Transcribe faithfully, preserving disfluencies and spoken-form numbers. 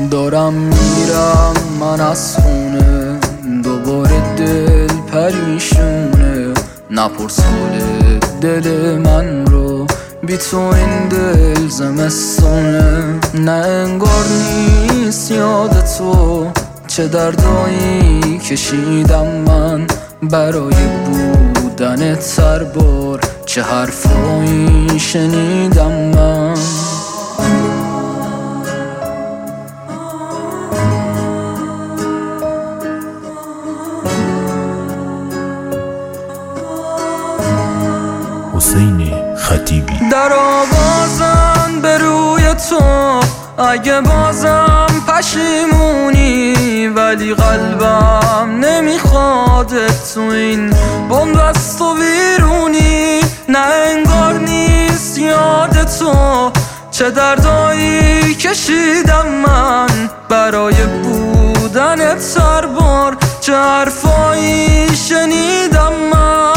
دارم میرم من از خونه، دوباره دل پریشونه. نپرس حال دل من رو، بی تو این دل زمستونه. نه انگار نیست یاد تو، چه دردایی کشیدم من برای بودنت هر بار، چه حرفایی شنیدم من. حسین خطیبی. در آوازم به روی تو، اگه بازم پشیمونی، ولی قلبم نمیخوادت تو این بنبست و بیرونی. نه انگار نیست یاد تو، چه دردایی کشیدم من برای بودنت هر بار، چه حرفایی شنیدم من.